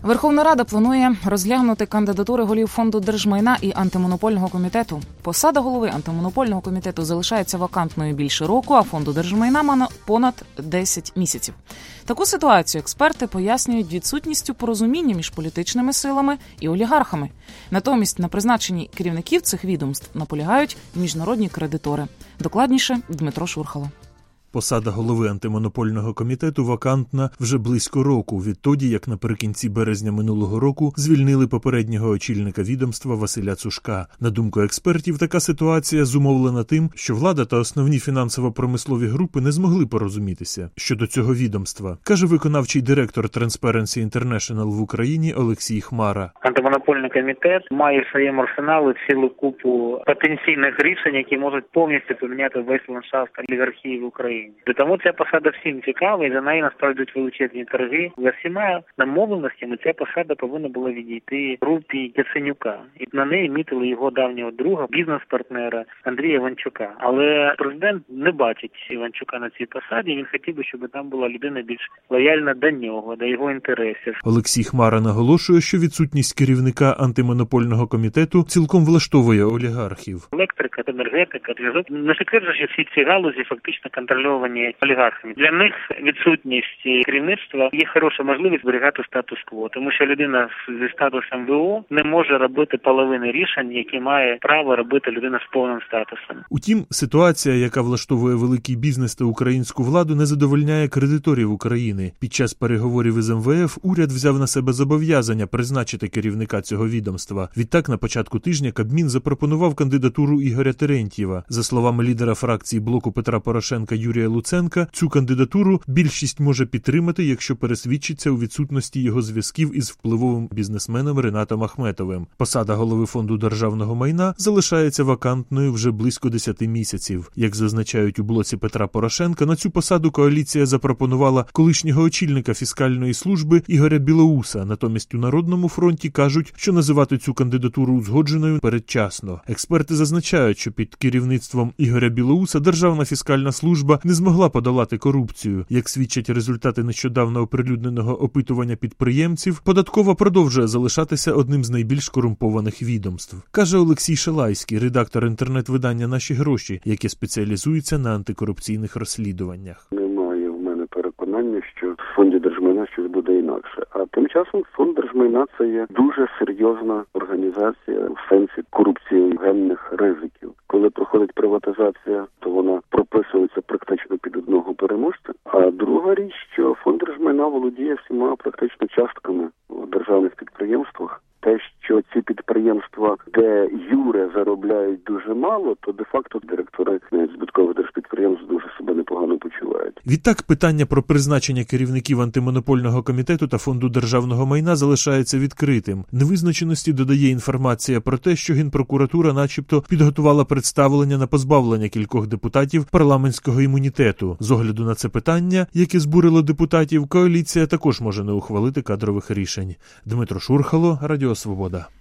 Верховна Рада планує розглянути кандидатури голів Фонду держмайна і Антимонопольного комітету. Посада голови Антимонопольного комітету залишається вакантною більше року, а Фонду держмайна – понад 10 місяців. Таку ситуацію експерти пояснюють відсутністю порозуміння між політичними силами і олігархами. Натомість на призначенні керівників цих відомств наполягають міжнародні кредитори. Докладніше Дмитро Шурхало. Посада голови Антимонопольного комітету вакантна вже близько року, відтоді, як наприкінці березня минулого року звільнили попереднього очільника відомства Василя Цушка. На думку експертів, така ситуація зумовлена тим, що влада та основні фінансово-промислові групи не змогли порозумітися щодо цього відомства, каже виконавчий директор Transparency International в Україні Олексій Хмара. Антимонопольний комітет має в своєму арсеналі цілу купу потенційних рішень, які можуть повністю поміняти весь ландшафт олігархії в Україні. Тому ця посада всім цікава, і за неї насправді йдуть величезні торги. За всіма домовленостями ця посада повинна була відійти групі Яценюка. І на неї мітили його давнього друга, бізнес-партнера Андрія Іванчука. Але президент не бачить Іванчука на цій посаді, він хотів би, щоб там була людина більш лояльна до нього, до його інтересів. Олексій Хмара наголошує, що відсутність керівника Антимонопольного комітету цілком влаштовує олігархів. Електрика, енергетика, зв'язок. Не секрет, що всі ці галузі фактично контрольовані олігархами. Для них відсутність керівництва є хороша можливість зберігати статус-кво, тому що людина зі статусом ВО не може робити половини рішень, які має право робити людина з повним статусом. Утім, ситуація, яка влаштовує великий бізнес та українську владу, не задовольняє кредиторів України. Під час переговорів із МВФ уряд взяв на себе зобов'язання призначити керівника цього відомства. Відтак, на початку тижня Кабмін запропонував кандидатуру Ігоря Терентьєва. За словами лідера фракції блоку Петра Порошенка Юрія Луценка, цю кандидатуру більшість може підтримати, якщо пересвідчиться у відсутності його зв'язків із впливовим бізнесменом Ринатом Ахметовим. Посада голови Фонду державного майна залишається вакантною вже близько 10 місяців. Як зазначають у блоці Петра Порошенка, на цю посаду коаліція запропонувала колишнього очільника фіскальної служби Ігоря Білоуса. Натомість у Народному фронті кажуть, що називати цю кандидатуру узгодженою передчасно. Експерти зазначають, що під керівництвом Ігоря Білоуса Державна фіскальна служба не змогла подолати корупцію. Як свідчать результати нещодавно оприлюдненого опитування підприємців, податкова продовжує залишатися одним з найбільш корумпованих відомств. Каже Олексій Шалайський, редактор інтернет-видання «Наші гроші», яке спеціалізується на антикорупційних розслідуваннях. Немає в мене переконання, що в Фонді держмайна щось буде інакше. А тим часом Фонд держмайна – це є дуже серйозна організація в сенсі корупціогенних ризиків. Коли проходить приватизація, то вона прописується практично під одного переможця. А друга річ, що Фонд держмайна володіє всіма практично частками в державних підприємствах. Те, що ці підприємства, де юре заробляють дуже мало, то де-факто директори збиткових держпідприємств дуже себе непогано почувають. Відтак, питання про призначення керівників Антимонопольного комітету та Фонду державного майна залишається відкритим. Невизначеності додає інформація про те, що Генпрокуратура начебто підготувала представлення на позбавлення кількох депутатів парламентського імунітету. З огляду на це питання, яке збурило депутатів, коаліція також може не ухвалити кадрових рішень. Дмитро Шурхало, Радіо Свобода.